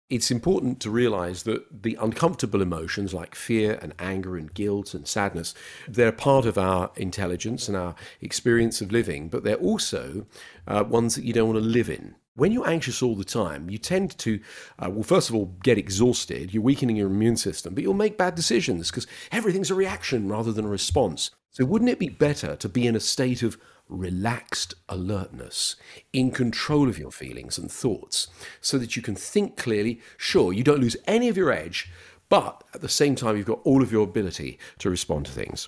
It's important to realize that the uncomfortable emotions like fear and anger and guilt and sadness, they're part of our intelligence and our experience of living, but they're also ones that you don't want to live in. When you're anxious all the time, you tend to, first of all, get exhausted. You're weakening your immune system, but you'll make bad decisions because everything's a reaction rather than a response. So wouldn't it be better to be in a state of relaxed alertness, in control of your feelings and thoughts, so that you can think clearly? Sure, you don't lose any of your edge, but at the same time, you've got all of your ability to respond to things.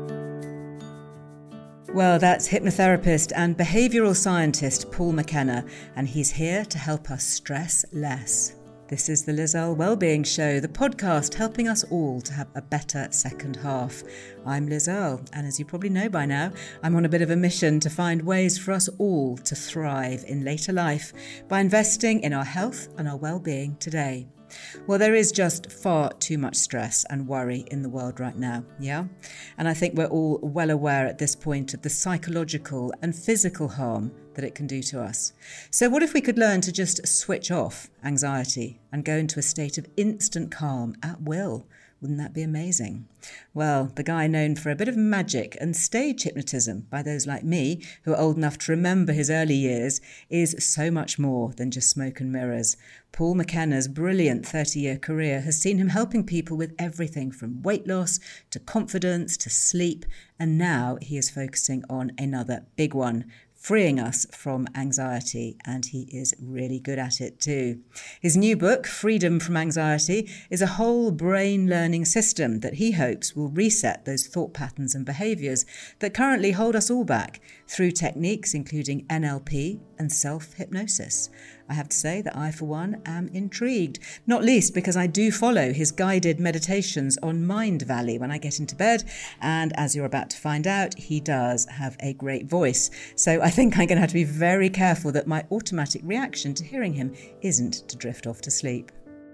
Well, that's hypnotherapist and behavioural scientist Paul McKenna, and he's here to help us stress less. This is the Liz Earle Wellbeing Show, the podcast helping us all to have a better second half. I'm Liz Earle, and as you probably know by now, I'm on a bit of a mission to find ways for us all to thrive in later life by investing in our health and our well-being today. Well, there is just far too much stress and worry in the world right now, yeah? And I think we're all well aware at this point of the psychological and physical harm that it can do to us. So what if we could learn to just switch off anxiety and go into a state of instant calm at will? Wouldn't that be amazing? Well, the guy known for a bit of magic and stage hypnotism by those like me who are old enough to remember his early years is so much more than just smoke and mirrors. Paul McKenna's brilliant 30-year career has seen him helping people with everything from weight loss to confidence to sleep, and now he is focusing on another big one, freeing us from anxiety, and he is really good at it too. His new book, Freedom from Anxiety, is a whole brain learning system that he hopes will reset those thought patterns and behaviours that currently hold us all back through techniques including NLP and self-hypnosis. I have to say that I, for one, am intrigued, not least because I do follow his guided meditations on Mind Valley when I get into bed, and as you're about to find out, he does have a great voice. So I think I'm going to have to be very careful that my automatic reaction to hearing him isn't to drift off to sleep.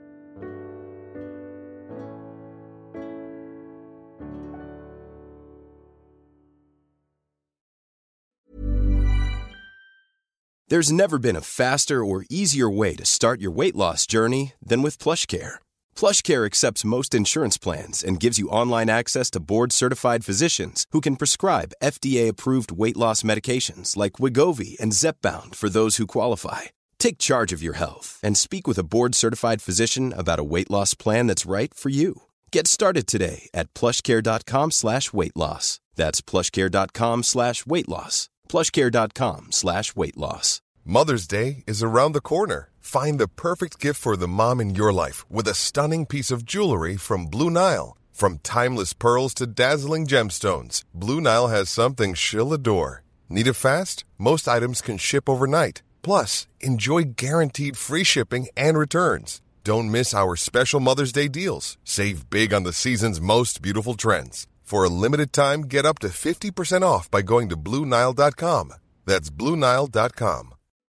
There's never been a faster or easier way to start your weight loss journey than with PlushCare. PlushCare accepts most insurance plans and gives you online access to board-certified physicians who can prescribe FDA-approved weight loss medications like Wegovy and Zepbound for those who qualify. Take charge of your health and speak with a board-certified physician about a weight loss plan that's right for you. Get started today at plushcare.com/weight loss. That's plushcare.com/weight loss. plushcare.com/weight loss. Mother's Day is around the corner. Find the perfect gift for the mom in your life with a stunning piece of jewelry from Blue Nile. From timeless pearls to dazzling gemstones, Blue Nile has something she'll adore. Need it fast? Most items can ship overnight. Plus, enjoy guaranteed free shipping and returns. Don't miss our special Mother's Day deals. Save big on the season's most beautiful trends. For a limited time, get up to 50% off by going to BlueNile.com. That's BlueNile.com.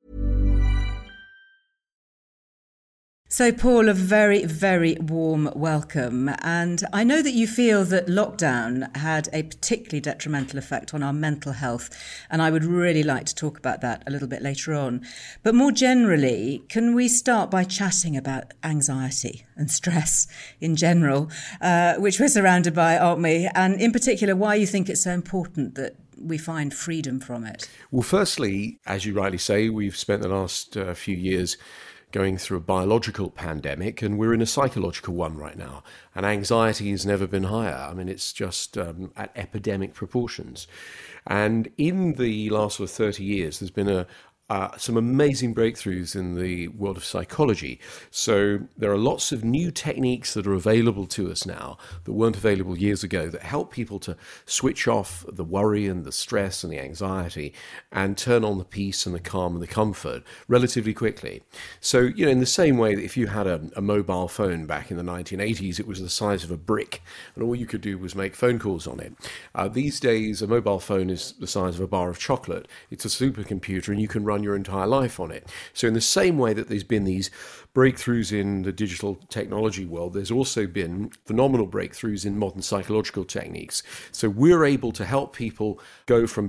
So, Paul, a very, very warm welcome. And I know that you feel that lockdown had a particularly detrimental effect on our mental health, and I would really like to talk about that a little bit later on. But more generally, can we start by chatting about anxiety and stress in general, which we're surrounded by, aren't we? And in particular, why you think it's so important that we find freedom from it? Well, firstly, as you rightly say, we've spent the last few years going through a biological pandemic, and we're in a psychological one right now. And anxiety has never been higher. I mean, it's just at epidemic proportions. And in the last 30 years, there's been some amazing breakthroughs in the world of psychology. So there are lots of new techniques that are available to us now that weren't available years ago that help people to switch off the worry and the stress and the anxiety and turn on the peace and the calm and the comfort relatively quickly. So, in the same way that if you had a mobile phone back in the 1980s, it was the size of a brick and all you could do was make phone calls on it. These days, a mobile phone is the size of a bar of chocolate. It's a supercomputer and you can run your entire life on it. So in the same way that there's been these breakthroughs in the digital technology world, there's also been phenomenal breakthroughs in modern psychological techniques. So we're able to help people go from being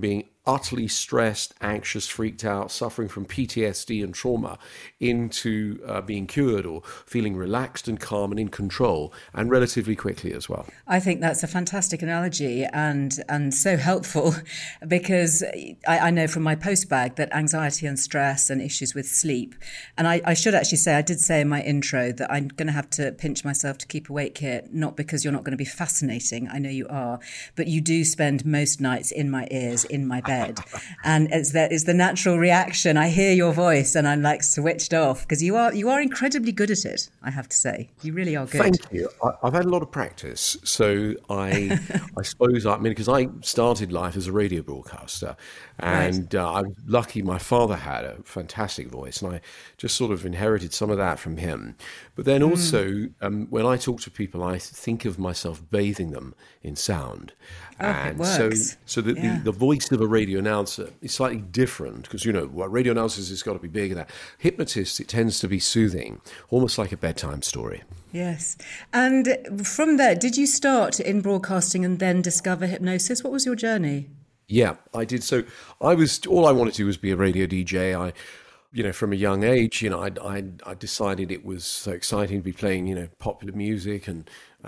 utterly stressed, anxious, freaked out, suffering from PTSD and trauma, into being cured or feeling relaxed and calm and in control, and relatively quickly as well. I think that's a fantastic analogy and so helpful, because I know from my postbag that anxiety and stress and issues with sleep, and I should actually say, I did say in my intro that I'm going to have to pinch myself to keep awake here, not because you're not going to be fascinating, I know you are, but you do spend most nights in my ears, in my bed. And it's the natural reaction. I hear your voice and I'm like switched off, because you are incredibly good at it, I have to say. You really are good. Thank you. I've had a lot of practice. So I suppose, because I started life as a radio broadcaster, and I'm lucky my father had a fantastic voice, and I just sort of inherited some of that from him. But then also, when I talk to people, I think of myself bathing them in sound. And so the voice of a radio announcer is slightly different, because, radio announcers, it's got to be big, and that. Hypnotists, it tends to be soothing, almost like a bedtime story. Yes. And from there, did you start in broadcasting and then discover hypnosis? What was your journey? Yeah, I did. So all I wanted to do was be a radio DJ. From a young age, I decided it was so exciting to be playing, popular music, and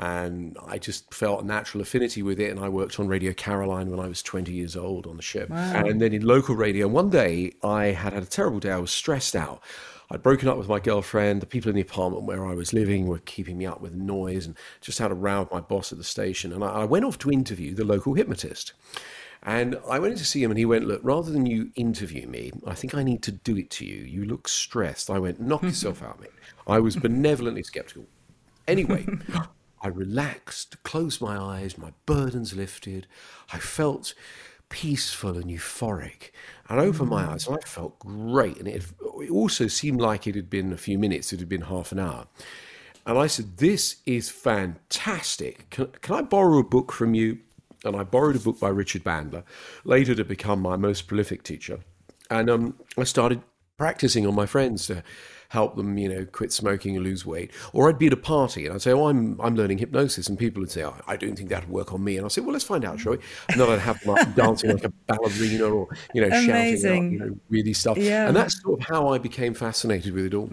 I just felt a natural affinity with it. And I worked on Radio Caroline when I was 20 years old on the ship. Wow. And then in local radio. One day I had a terrible day. I was stressed out. I'd broken up with my girlfriend. The people in the apartment where I was living were keeping me up with noise, and just had a row with my boss at the station. And I went off to interview the local hypnotist. And I went in to see him, and he went, "Look, rather than you interview me, I think I need to do it to you. You look stressed." I went, "Knock yourself out, mate." I was benevolently skeptical. Anyway, I relaxed, closed my eyes, my burdens lifted. I felt peaceful and euphoric. And I opened my eyes, and I felt great. And it also seemed like it had been a few minutes. It had been half an hour. And I said, "This is fantastic. Can I borrow a book from you?" And I borrowed a book by Richard Bandler, later to become my most prolific teacher. And I started practicing on my friends to help them, quit smoking and lose weight. Or I'd be at a party and I'd say, "Oh, I'm learning hypnosis." And people would say, "Oh, I don't think that'd work on me." And I'd say, "Well, let's find out, shall we?" And then I'd have them up dancing like a ballerina, or, shouting out, really stuff. Yeah. And that's sort of how I became fascinated with it all.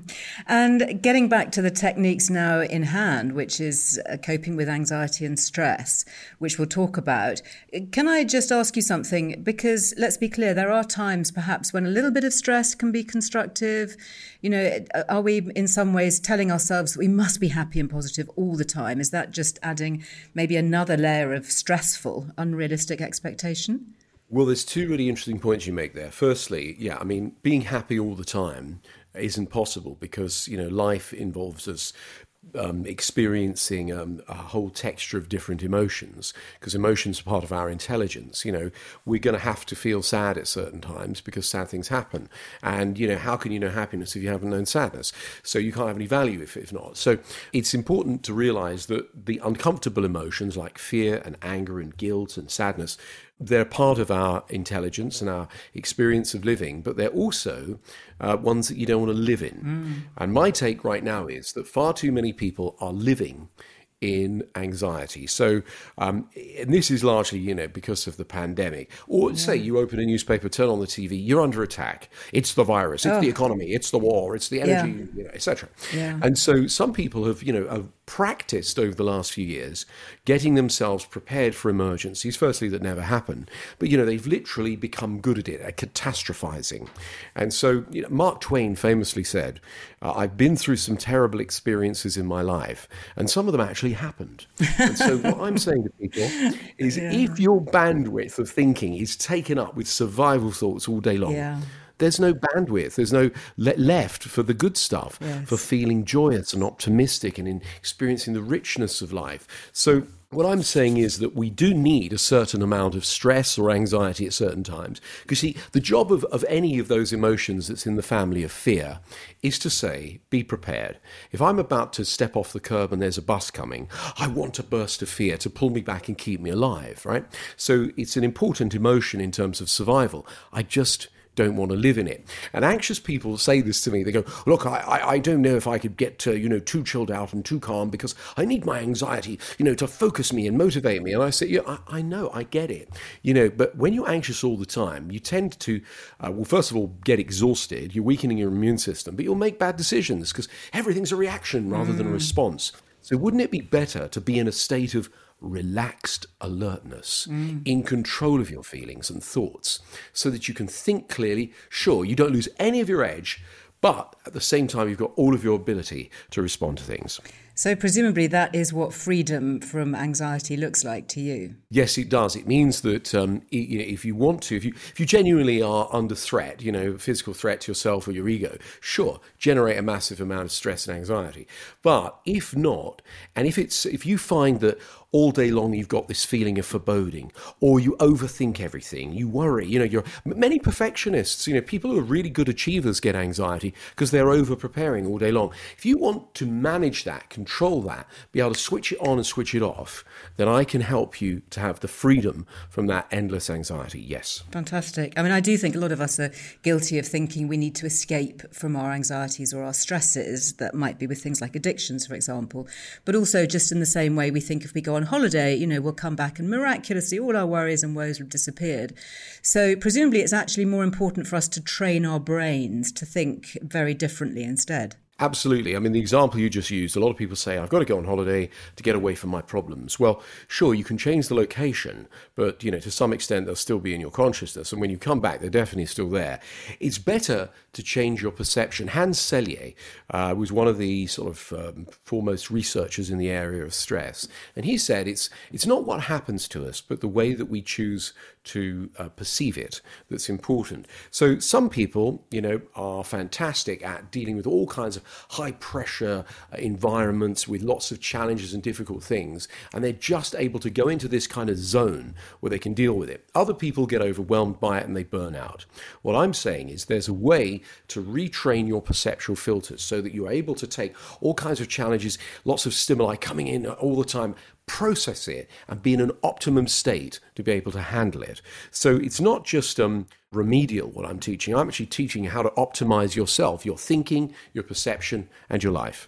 And getting back to the techniques now in hand, which is coping with anxiety and stress, which we'll talk about. Can I just ask you something? Because let's be clear, there are times perhaps when a little bit of stress can be constructive. Are we in some ways telling ourselves that we must be happy and positive all the time? Is that just adding maybe another layer of stressful, unrealistic expectation? Well, there's two really interesting points you make there. Firstly, being happy all the time isn't possible, because, life involves us experiencing a whole texture of different emotions, because emotions are part of our intelligence. We're going to have to feel sad at certain times because sad things happen. And, how can you know happiness if you haven't known sadness? So you can't have any value if not. So it's important to realize that the uncomfortable emotions like fear and anger and guilt and sadness, they're part of our intelligence and our experience of living, but they're also ones that you don't want to live in. And my take right now is that far too many people are living in anxiety. So, and this is largely, because of the pandemic. Or say you open a newspaper, turn on the TV, you're under attack. It's the virus, it's the economy, it's the war, it's the energy, etc. Yeah. And so some people have, have practiced over the last few years getting themselves prepared for emergencies, firstly, that never happen. But, they've literally become good at it, at catastrophizing. And so Mark Twain famously said, "I've been through some terrible experiences in my life, and some of them actually happened." And so what I'm saying to people is if your bandwidth of thinking is taken up with survival thoughts all day long, there's no bandwidth, there's no left for the good stuff, for feeling joyous and optimistic and in experiencing the richness of life. So what I'm saying is that we do need a certain amount of stress or anxiety at certain times. Because see, the job of any of those emotions that's in the family of fear is to say, be prepared. If I'm about to step off the curb and there's a bus coming, I want a burst of fear to pull me back and keep me alive, right? So it's an important emotion in terms of survival. I just don't want to live in it. And anxious people say this to me. They go, look, I don't know if I could get too chilled out and too calm because I need my anxiety, to focus me and motivate me. And I say, yeah, I know, I get it. But when you're anxious all the time, you tend to, first of all, get exhausted. You're weakening your immune system, but you'll make bad decisions because everything's a reaction rather than a response. So wouldn't it be better to be in a state of relaxed alertness, in control of your feelings and thoughts, so that you can think clearly? Sure, you don't lose any of your edge, but at the same time, you've got all of your ability to respond to things. So presumably that is what freedom from anxiety looks like to you. Yes, it does. It means that if you want to, if you genuinely are under threat, physical threat to yourself or your ego, sure, generate a massive amount of stress and anxiety. But if not, and if you find that all day long you've got this feeling of foreboding, or you overthink everything, you worry, you're many perfectionists, people who are really good achievers get anxiety because they're over preparing all day long. If you want to manage that, control that, be able to switch it on and switch it off, then I can help you to have the freedom from that endless anxiety. Yes. Fantastic. I mean, I do think a lot of us are guilty of thinking we need to escape from our anxieties or our stresses. That might be with things like addictions, for example, but also just in the same way we think if we go on holiday, we'll come back and miraculously all our worries and woes have disappeared. So presumably it's actually more important for us to train our brains to think very differently instead. Absolutely. I mean, the example you just used, a lot of people say, I've got to go on holiday to get away from my problems. Well, sure, you can change the location, but, to some extent, they'll still be in your consciousness. And when you come back, they're definitely still there. It's better to change your perception. Hans Selye was one of the sort of foremost researchers in the area of stress. And he said it's not what happens to us, but the way that we choose to perceive it that's important. So some people, are fantastic at dealing with all kinds of high pressure environments with lots of challenges and difficult things, and they're just able to go into this kind of zone where they can deal with it. Other people get overwhelmed by it and they burn out. What I'm saying is there's a way to retrain your perceptual filters so that you're able to take all kinds of challenges, lots of stimuli coming in all the time, process it and be in an optimum state to be able to handle it. So it's not just remedial what I'm teaching. I'm actually teaching you how to optimize yourself, your thinking, your perception, and your life.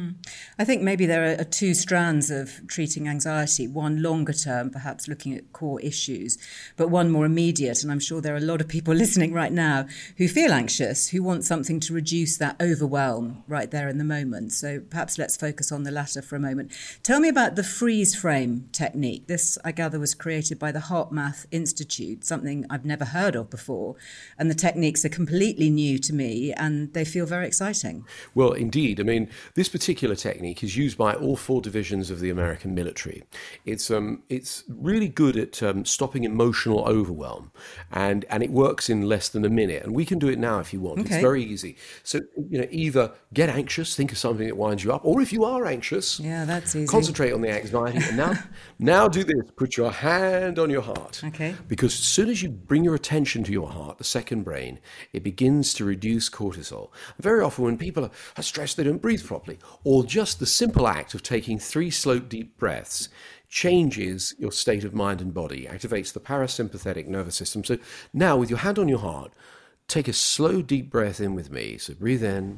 I think maybe there are two strands of treating anxiety, one longer term, perhaps looking at core issues, but one more immediate. And I'm sure there are a lot of people listening right now who feel anxious, who want something to reduce that overwhelm right there in the moment. So perhaps let's focus on the latter for a moment. Tell me about the freeze frame technique. This, I gather, was created by the HeartMath Institute, something I've never heard of before. And the techniques are completely new to me and they feel very exciting. Well, indeed. I mean, this particular technique is used by all 4 divisions of the American military. It's really good at stopping emotional overwhelm, and it works in less than a minute. And we can do it now if you want. Okay. It's very easy. So, either get anxious, think of something that winds you up, or if you are anxious, that's easy. Concentrate on the anxiety. And now do this. Put your hand on your heart. Okay. Because as soon as you bring your attention to your heart, the second brain, it begins to reduce cortisol. Very often when people are stressed, they don't breathe properly, or just the simple act of taking 3 slow, deep breaths changes your state of mind and body, activates the parasympathetic nervous system. So now with your hand on your heart, take a slow, deep breath in with me. So breathe in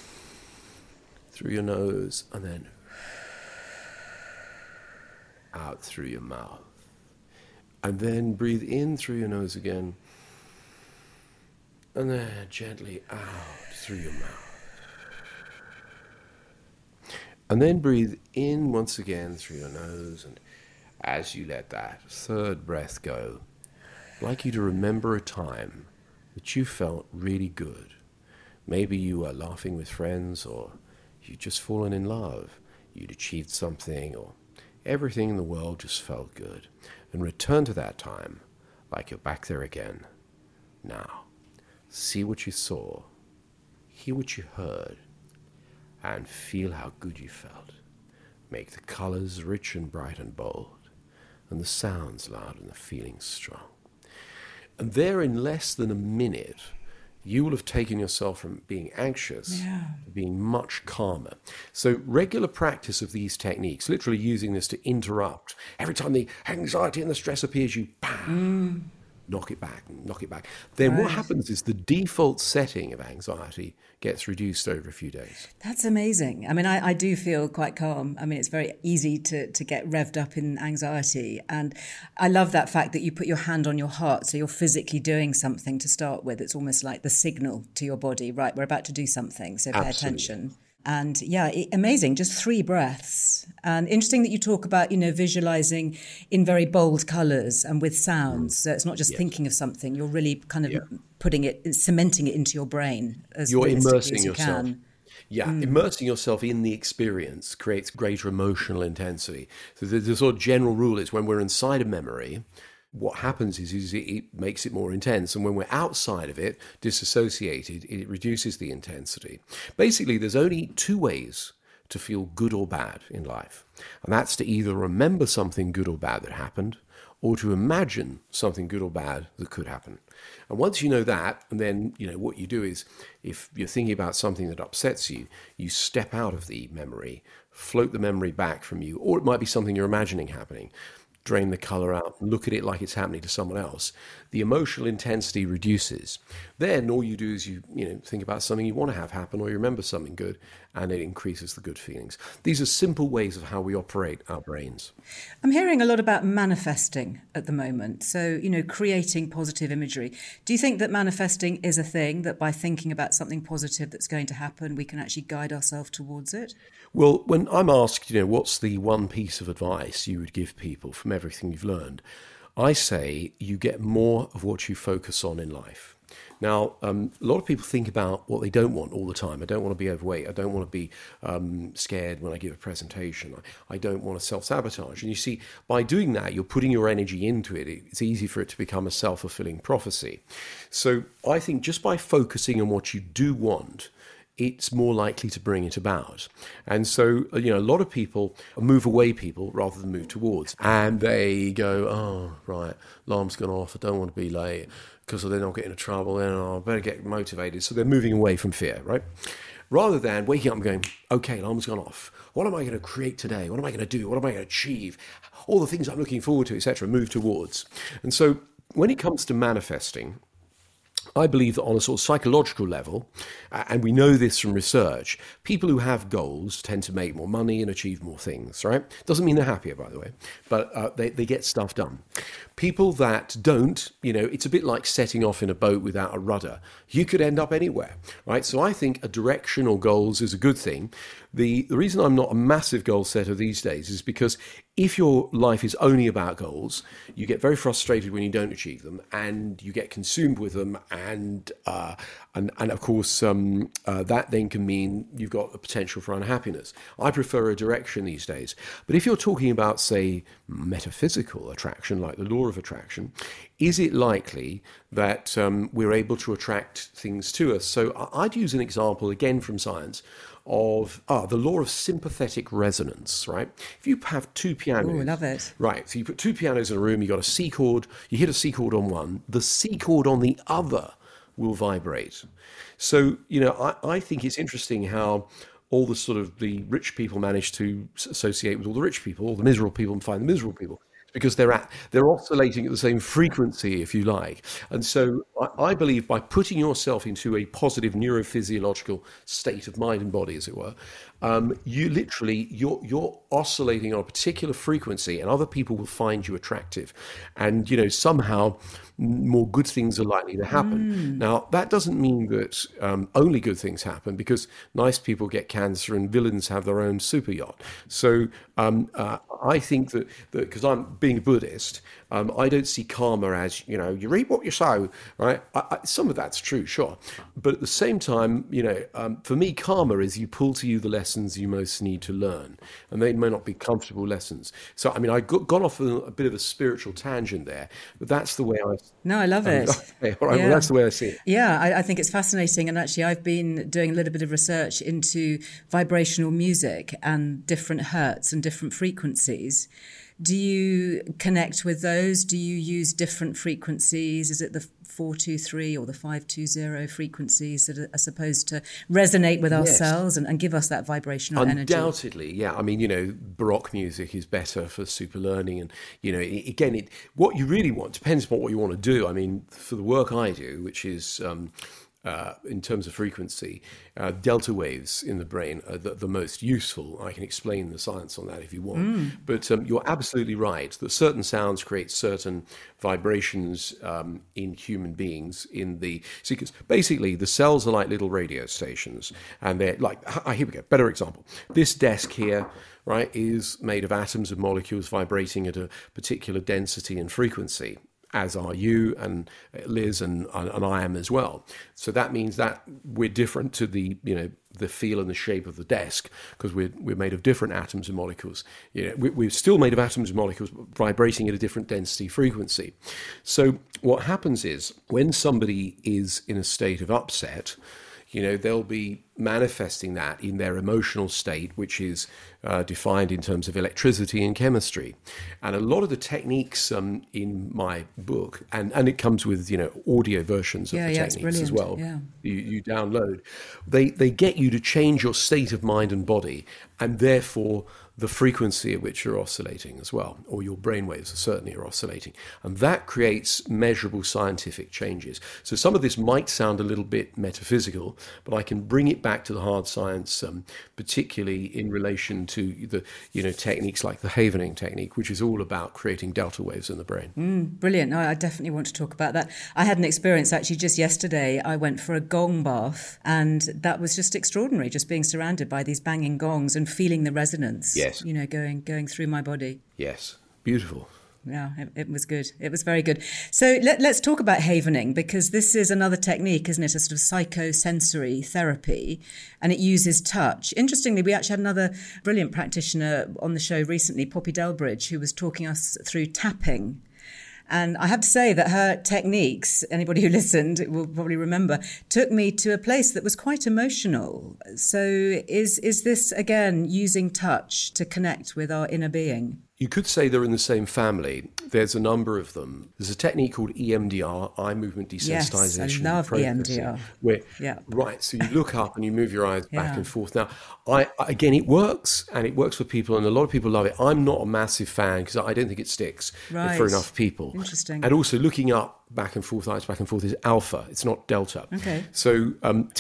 through your nose and then out through your mouth. And then breathe in through your nose again and then gently out through your mouth. And then breathe in once again through your nose, and as you let that third breath go, I'd like you to remember a time that you felt really good. Maybe you were laughing with friends, or you'd just fallen in love, you'd achieved something, or everything in the world just felt good. And return to that time like you're back there again. Now, see what you saw, hear what you heard, and feel how good you felt. Make the colors rich and bright and bold, and the sounds loud and the feelings strong. And there, in less than a minute, you will have taken yourself from being anxious to being much calmer. So regular practice of these techniques, literally using this to interrupt. Every time the anxiety and the stress appears, you knock it back, knock it back. Then what happens is the default setting of anxiety gets reduced over a few days. That's amazing. I mean, I do feel quite calm. I mean, it's very easy to get revved up in anxiety. And I love that fact that you put your hand on your heart. So you're physically doing something to start with. It's almost like the signal to your body, right? We're about to do something. So pay attention. And yeah, amazing. Just 3 breaths. And interesting that you talk about, visualizing in very bold colors and with sounds. So it's not just thinking of something. You're really kind of putting it, cementing it into your brain as you're realistically immersing as you yourself. can. Yeah, immersing yourself in the experience creates greater emotional intensity. So the sort of general rule is when we're inside a memory, what happens is it makes it more intense. And when we're outside of it, disassociated, it reduces the intensity. Basically, there's only 2 ways to feel good or bad in life. And that's to either remember something good or bad that happened, or to imagine something good or bad that could happen. And once you know that, and then, what you do is, if you're thinking about something that upsets you, you step out of the memory, float the memory back from you, or it might be something you're imagining happening. Drain the color out, look at it like it's happening to someone else. The emotional intensity reduces. Then all you do is you think about something you want to have happen, or you remember something good, and it increases the good feelings. These are simple ways of how we operate our brains. I'm hearing a lot about manifesting at the moment. So, creating positive imagery. Do you think that manifesting is a thing, that by thinking about something positive that's going to happen, we can actually guide ourselves towards it? Well, when I'm asked, what's the one piece of advice you would give people from everything you've learned, I say you get more of what you focus on in life. Now, a lot of people think about what they don't want all the time. I don't want to be overweight. I don't want to be scared when I give a presentation. I don't want to self-sabotage. And you see, by doing that, you're putting your energy into it. It's easy for it to become a self-fulfilling prophecy. So I think just by focusing on what you do want, it's more likely to bring it about. And so, a lot of people move away people rather than move towards. And they go, oh, right, alarm's gone off. I don't want to be late because then I'll get into trouble. Then I better get motivated. So they're moving away from fear, right? Rather than waking up and going, okay, alarm's gone off. What am I going to create today? What am I going to do? What am I going to achieve? All the things I'm looking forward to, etc., move towards. And so when it comes to manifesting, I believe that on a sort of psychological level, and we know this from research, people who have goals tend to make more money and achieve more things, right? Doesn't mean they're happier, by the way, but they get stuff done. People that don't, it's a bit like setting off in a boat without a rudder. You could end up anywhere, right? So I think a direction or goals is a good thing. The reason I'm not a massive goal setter these days is because if your life is only about goals, you get very frustrated when you don't achieve them, and you get consumed with them, and of course that then can mean you've got the potential for unhappiness. I prefer a direction these days. But if you're talking about, say, metaphysical attraction, like the law of attraction, is it likely that we're able to attract things to us? So I'd use an example again from science of the law of sympathetic resonance, right? If you have 2 pianos... Oh, I love it. Right, so you put 2 pianos in a room, you got a C chord, you hit a C chord on one, the C chord on the other will vibrate. So, I think it's interesting how all the sort of the rich people manage to associate with all the rich people, all the miserable people find the miserable people. Because they're oscillating at the same frequency, if you like. And so I believe by putting yourself into a positive neurophysiological state of mind and body, as it were, you're oscillating on a particular frequency, and other people will find you attractive. And, somehow more good things are likely to happen. Now, that doesn't mean that only good things happen, because nice people get cancer and villains have their own super yacht. So I think that because I'm being a Buddhist, I don't see karma as, you reap what you sow, right? Some of that's true, sure. But at the same time, for me, karma is you pull to you the lessons you most need to learn. And they may not be comfortable lessons. So, I got off a bit of a spiritual tangent there, but that's the way I... No, I love it. Okay, all right, well, that's the way I see it. Yeah, I think it's fascinating. And actually, I've been doing a little bit of research into vibrational music and different hertz and different frequencies, Do you connect with those? Do you use different frequencies? Is it the 423 or the 520 frequencies that are supposed to resonate with our cells and give us that vibrational energy? Undoubtedly, yeah. I mean, Baroque music is better for super learning. And, again, what you really want depends on what you want to do. I mean, for the work I do, which is... in terms of frequency, delta waves in the brain are the most useful. I can explain the science on that if you want. But you're absolutely right that certain sounds create certain vibrations in human beings. Because basically the cells are like little radio stations, and they're like, here we go, better example. This desk here, right, is made of atoms and molecules vibrating at a particular density and frequency, as are you and Liz and I am as well. So that means that we're different to the feel and the shape of the desk, because we're made of different atoms and molecules. We're still made of atoms and molecules vibrating at a different density frequency. So what happens is when somebody is in a state of upset, they'll be manifesting that in their emotional state, which is defined in terms of electricity and chemistry. And a lot of the techniques in my book, and it comes with, audio versions of the techniques as well. Yeah. You download. They get you to change your state of mind and body, and therefore the frequency at which you're oscillating as well, or your brainwaves certainly are oscillating. And that creates measurable scientific changes. So some of this might sound a little bit metaphysical, but I can bring it back to the hard science, particularly in relation to the techniques like the Havening technique, which is all about creating delta waves in the brain. Brilliant. No, I definitely want to talk about that. I had an experience actually just yesterday. I went for a gong bath, and that was just extraordinary, just being surrounded by these banging gongs and feeling the resonance. Yes. Going through my body. Yes, beautiful. Yeah, it was good. It was very good. So let's talk about Havening, because this is another technique, isn't it? A sort of psychosensory therapy, and it uses touch. Interestingly, we actually had another brilliant practitioner on the show recently, Poppy Delbridge, who was talking us through tapping. And I have to say that her techniques, anybody who listened will probably remember, took me to a place that was quite emotional. So is this, again, using touch to connect with our inner being? You could say they're in the same family. There's a number of them. There's a technique called EMDR, eye movement desensitization. Yes, I love EMDR. Right, so you look up and you move your eyes back and forth. Now, again, it works, and it works for people, and a lot of people love it. I'm not a massive fan because I don't think it sticks for enough people. Interesting. And also looking up back and forth, eyes back and forth, is alpha. It's not delta. Okay. So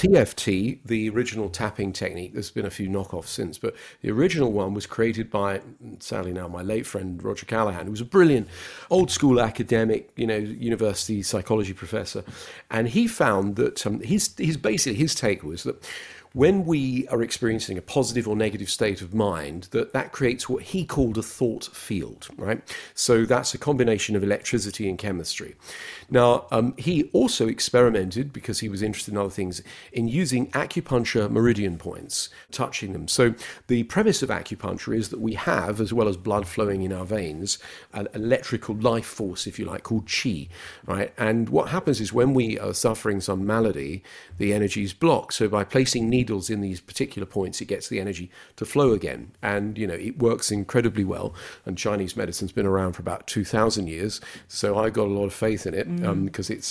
TFT, the original tapping technique, there's been a few knockoffs since, but the original one was created by, sadly now, my late friend Roger Callahan, who was a brilliant old school academic, university psychology professor. And he found that his take was that when we are experiencing a positive or negative state of mind, that creates what he called a thought field, right? So that's a combination of electricity and chemistry. Now, he also experimented, because he was interested in other things, in using acupuncture meridian points, touching them. So the premise of acupuncture is that we have, as well as blood flowing in our veins, an electrical life force, if you like, called qi, right? And what happens is when we are suffering some malady, the energy is blocked. So by placing needles in these particular points, it gets the energy to flow again. And, it works incredibly well. And Chinese medicine's been around for about 2,000 years. So I got a lot of faith in it, because it's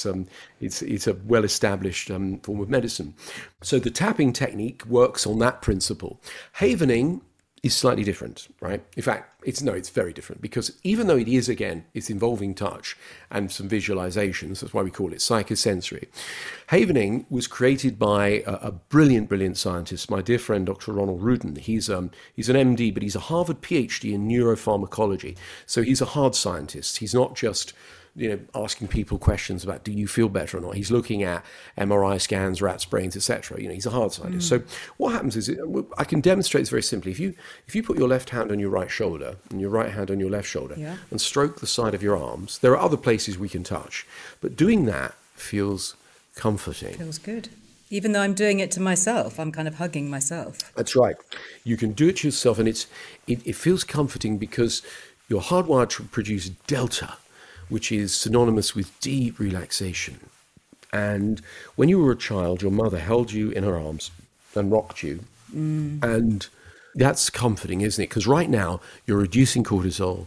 a well-established form of medicine. So the tapping technique works on that principle. Havening is slightly different, right? In fact, it's very different, because even though it's involving touch and some visualizations, that's why we call it psychosensory. Havening was created by a brilliant scientist, my dear friend, Dr. Ronald Rudin. He's an MD, but he's a Harvard PhD in neuropharmacology. So he's a hard scientist. He's not just asking people questions about, do you feel better or not? He's looking at MRI scans, rats' brains, etc. He's a hard scientist. So what happens is, I can demonstrate this very simply. If you put your left hand on your right shoulder and your right hand on your left shoulder and stroke the side of your arms, there are other places we can touch, but doing that feels comforting. Feels good. Even though I'm doing it to myself, I'm kind of hugging myself. That's right. You can do it to yourself, and it feels comforting because you're hardwired to produce delta, which is synonymous with deep relaxation. And when you were a child, your mother held you in her arms and rocked you. And that's comforting, isn't it? Because right now, you're reducing cortisol,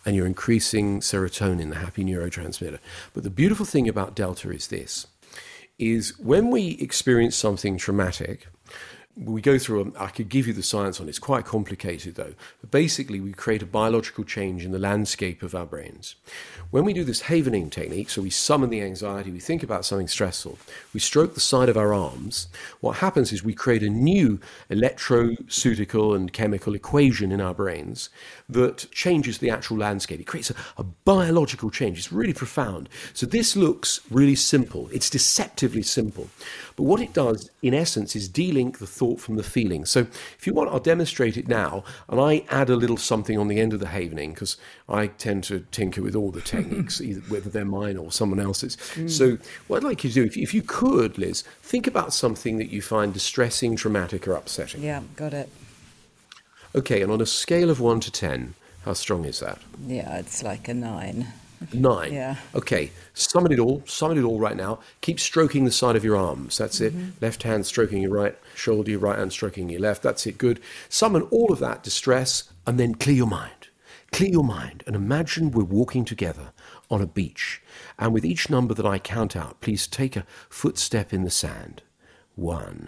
and you're increasing serotonin, the happy neurotransmitter. But the beautiful thing about delta is this, is when we experience something traumatic, we go through, I could give you the science on it, it's quite complicated though, but basically we create a biological change in the landscape of our brains. When we do this havening technique, so we summon the anxiety, we think about something stressful, we stroke the side of our arms, what happens is we create a new electroceutical and chemical equation in our brains that changes the actual landscape. It creates a biological change. It's really profound. So this looks really simple. It's deceptively simple. But what it does, in essence, is de-link the thought from the feeling. So if you want, I'll demonstrate it now, and I add a little something on the end of the havening, because I tend to tinker with all the techniques, either whether they're mine or someone else's. So what I'd like you to do, if you could, Liz, think about something that you find distressing, traumatic, or upsetting. Yeah, got it. Okay, and on a scale of 1 to 10, how strong is that? Yeah, it's like a 9. 9. Yeah. Okay, summon it all right now. Keep stroking the side of your arms. That's it. Left hand stroking your right shoulder, your right hand stroking your left. That's it. Good. Summon all of that distress and then clear your mind. Clear your mind and imagine we're walking together on a beach. And with each number that I count out, please take a footstep in the sand. 1,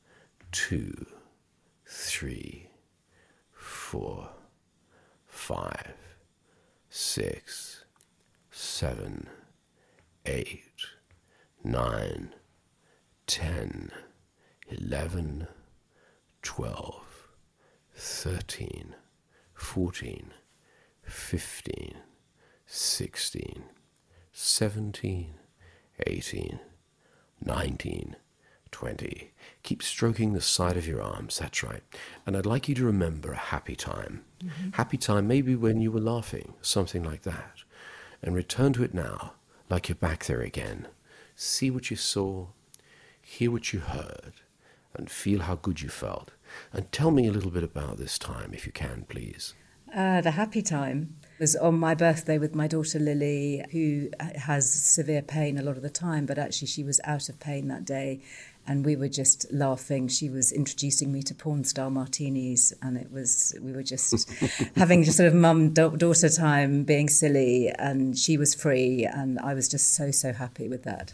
2, 3, 4, 5, 6, 7, 8, 9, 10, 11, 12, 13, 14, 15, 16, 17, 18, 19, 20. Keep stroking the side of your arms, that's right. And I'd like you to remember a happy time. Happy time maybe when you were laughing, something like that. And return to it now, like you're back there again. See what you saw, hear what you heard, and feel how good you felt. And tell me a little bit about this time, if you can, please. The happy time was on my birthday with my daughter Lily, who has severe pain a lot of the time, but actually she was out of pain that day. And we were just laughing. She was introducing me to porn star martinis, and we were just having just sort of mum-daughter time, being silly, and she was free, and I was just so happy with that.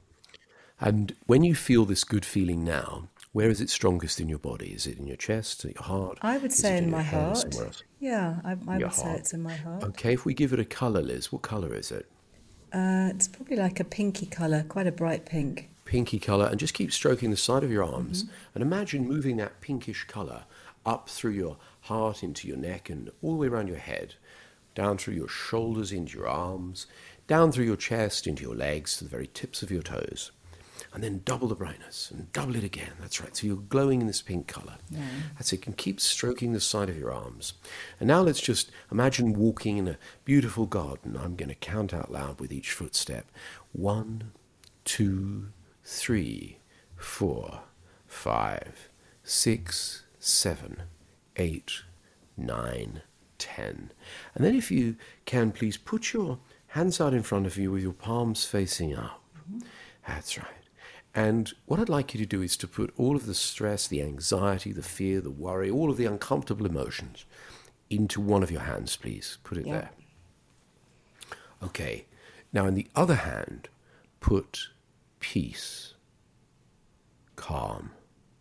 And when you feel this good feeling now, where is it strongest in your body? Is it in your chest, in your heart? I would say in my heart. Yeah, I would say heart. it's in my heart. Okay, if we give it a colour, Liz, what colour is it? It's probably like a pinky colour, quite a bright pink. Pinky colour, and just keep stroking the side of your arms and imagine moving that pinkish colour up through your heart into your neck and all the way around your head, down through your shoulders into your arms, down through your chest into your legs to the very tips of your toes, and then double the brightness and double it again. That's right, so you're glowing in this pink colour. Yeah. That's it. You can keep stroking the side of your arms. And now let's just imagine walking in a beautiful garden. I'm going to count out loud with each footstep. 1, 2, 3, 4, 5, 6, 7, 8, 9, 10. And then if you can, please put your hands out in front of you with your palms facing up. That's right. And what I'd like you to do is to put all of the stress, the anxiety, the fear, the worry, all of the uncomfortable emotions into one of your hands, please. Put it there. Okay. Now in the other hand, put peace, calm,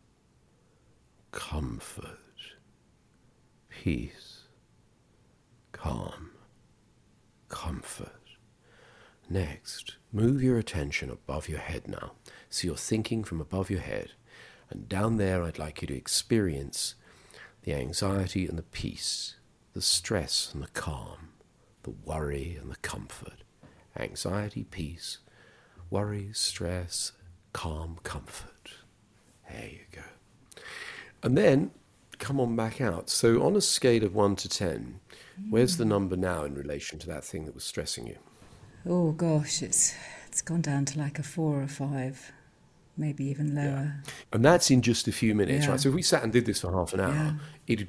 comfort, peace, calm, comfort. Next, move your attention above your head now. So you're thinking from above your head. And down there, I'd like you to experience the anxiety and the peace, the stress and the calm, the worry and the comfort. Anxiety, peace, worry, stress, calm, comfort. There you go. And then come on back out. So on a scale of 1 to 10, where's the number now in relation to that thing that was stressing you? Oh gosh, it's gone down to like a 4 or 5, maybe even lower. And that's in just a few minutes, right? So if we sat and did this for half an hour, it'd be gone.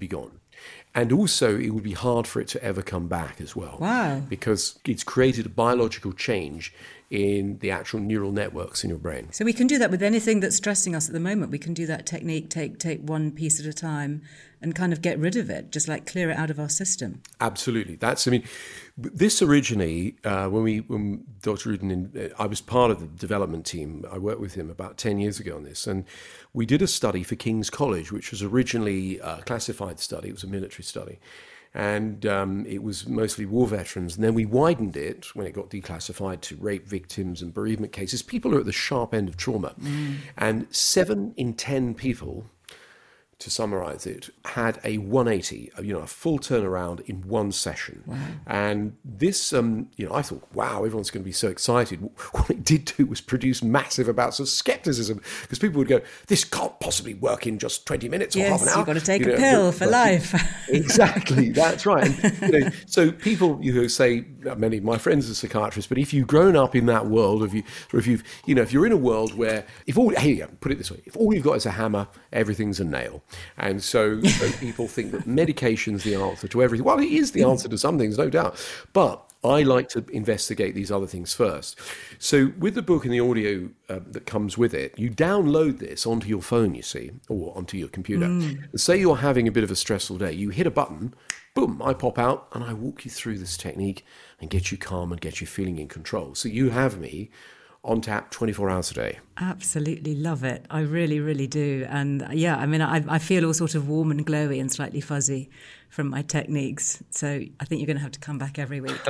And also, it would be hard for it to ever come back as well. Wow. Because it's created a biological change in the actual neural networks in your brain. So we can do that with anything that's stressing us at the moment. We can do that technique, take one piece at a time and kind of get rid of it, just like clear it out of our system. Absolutely. This originally, when Dr. Rudin, I was part of the development team. I worked with him about 10 years ago on this, and we did a study for King's College, which was originally a classified study. It was a military study. And it was mostly war veterans. And then we widened it when it got declassified to rape victims and bereavement cases. People are at the sharp end of trauma. And 7 in 10 people, to summarize it, had a 180, a full turnaround in one session. Wow. And this, I thought, wow, everyone's going to be so excited. What it did do was produce massive amounts of skepticism, because people would go, this can't possibly work in just 20 minutes or half an hour. Yes, you've got to take a pill for life. Exactly, that's right. And, so people, say, many of my friends are psychiatrists, but if you've grown up in that world, if you're in a world where, put it this way, if all you've got is a hammer, everything's a nail. And so people think that medication's the answer to everything. Well, it is the answer to some things, no doubt. But I like to investigate these other things first. So with the book and the audio that comes with it, you download this onto your phone, you see, or onto your computer. And say you're having a bit of a stressful day. You hit a button, boom, I pop out and I walk you through this technique and get you calm and get you feeling in control. So you have me on tap 24 hours a day. Absolutely love it. I really, really do. And I feel all sort of warm and glowy and slightly fuzzy from my techniques. So I think you're going to have to come back every week.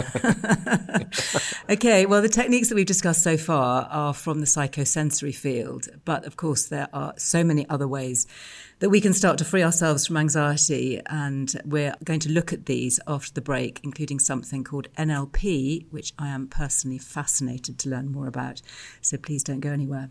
Okay, well, the techniques that we've discussed so far are from the psychosensory field. But of course, there are so many other ways that we can start to free ourselves from anxiety. And we're going to look at these after the break, including something called NLP, which I am personally fascinated to learn more about. So please don't go anywhere.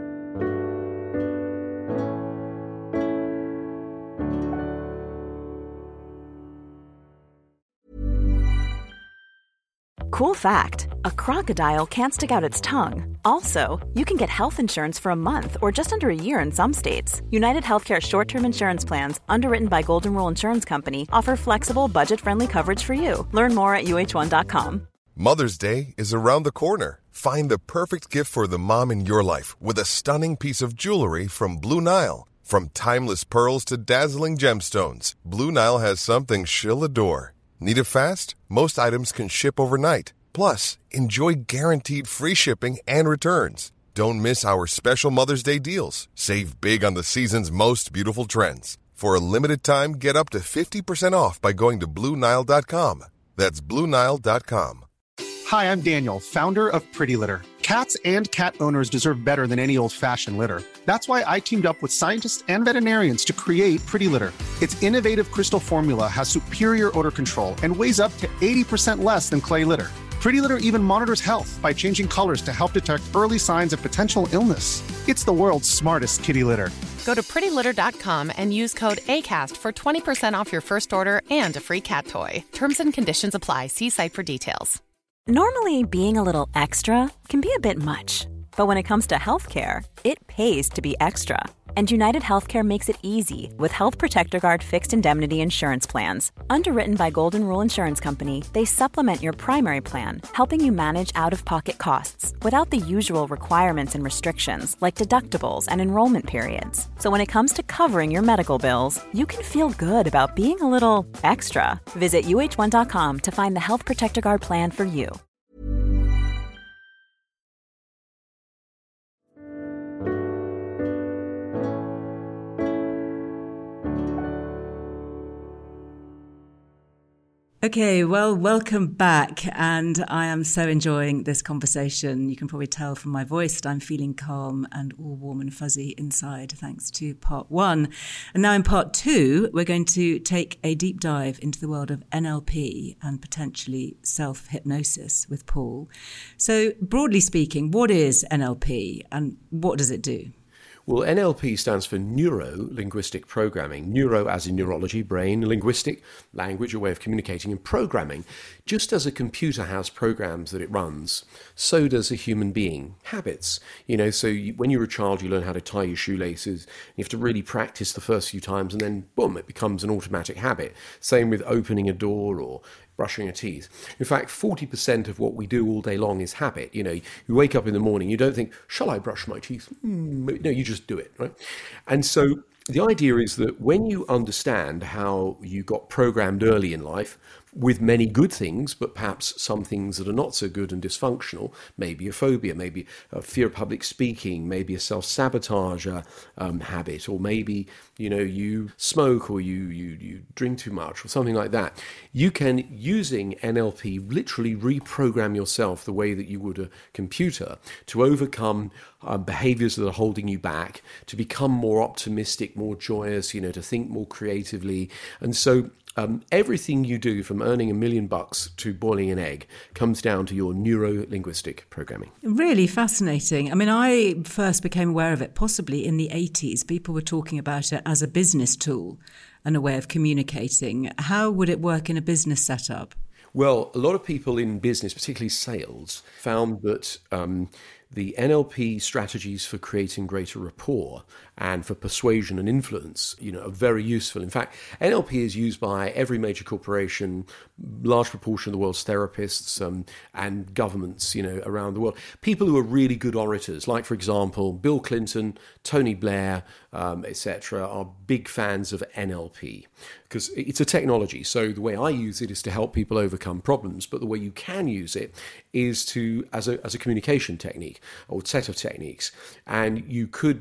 Cool fact, a crocodile can't stick out its tongue. Also, you can get health insurance for a month or just under a year in some states. United Healthcare short-term insurance plans, underwritten by Golden Rule Insurance Company, offer flexible, budget-friendly coverage for you. Learn more at uh1.com. Mother's Day is around the corner. Find the perfect gift for the mom in your life with a stunning piece of jewelry from Blue Nile. From timeless pearls to dazzling gemstones, Blue Nile has something she'll adore. Need it fast? Most items can ship overnight. Plus, enjoy guaranteed free shipping and returns. Don't miss our special Mother's Day deals. Save big on the season's most beautiful trends. For a limited time, get up to 50% off by going to BlueNile.com. That's BlueNile.com. Hi, I'm Daniel, founder of Pretty Litter. Cats and cat owners deserve better than any old-fashioned litter. That's why I teamed up with scientists and veterinarians to create Pretty Litter. Its innovative crystal formula has superior odor control and weighs up to 80% less than clay litter. Pretty Litter even monitors health by changing colors to help detect early signs of potential illness. It's the world's smartest kitty litter. Go to prettylitter.com and use code ACAST for 20% off your first order and a free cat toy. Terms and conditions apply. See site for details. Normally, being a little extra can be a bit much. But when it comes to healthcare, it pays to be extra. And United Healthcare makes it easy with Health Protector Guard fixed indemnity insurance plans. Underwritten by Golden Rule Insurance Company, they supplement your primary plan, helping you manage out-of-pocket costs without the usual requirements and restrictions like deductibles and enrollment periods. So when it comes to covering your medical bills, you can feel good about being a little extra. Visit uh1.com to find the Health Protector Guard plan for you. Okay, well, welcome back. And I am so enjoying this conversation. You can probably tell from my voice that I'm feeling calm and all warm and fuzzy inside, thanks to part 1. And now in part 2, we're going to take a deep dive into the world of NLP and potentially self-hypnosis with Paul. So broadly speaking, what is NLP and what does it do? Well, NLP stands for Neuro-Linguistic Programming. Neuro as in neurology, brain, linguistic, language, a way of communicating, and programming. Just as a computer has programs that it runs, so does a human being. Habits. When you're a child, you learn how to tie your shoelaces. You have to really practice the first few times, and then, boom, it becomes an automatic habit. Same with opening a door or brushing your teeth. In fact, 40% of what we do all day long is habit. You wake up in the morning, you don't think, shall I brush my teeth? No, you just do it, right? And so the idea is that when you understand how you got programmed early in life with many good things, but perhaps some things that are not so good and dysfunctional, maybe a phobia, maybe a fear of public speaking, maybe a self-sabotage habit, or maybe, you smoke or you drink too much or something like that. You can, using NLP, literally reprogram yourself the way that you would a computer to overcome behaviors that are holding you back, to become more optimistic, more joyous, to think more creatively. And so everything you do, from earning $1 million to boiling an egg, comes down to your neuro-linguistic programming. Really fascinating. I mean, I first became aware of it possibly in the 80s. People were talking about it as a business tool and a way of communicating. How would it work in a business setup? Well, a lot of people in business, particularly sales, found that the NLP strategies for creating greater rapport and for persuasion and influence, are very useful. In fact, NLP is used by every major corporation, large proportion of the world's therapists and governments, around the world. People who are really good orators, like, for example, Bill Clinton, Tony Blair, etc., are big fans of NLP because it's a technology. So the way I use it is to help people overcome problems, but the way you can use it is as a communication technique or set of techniques. And you can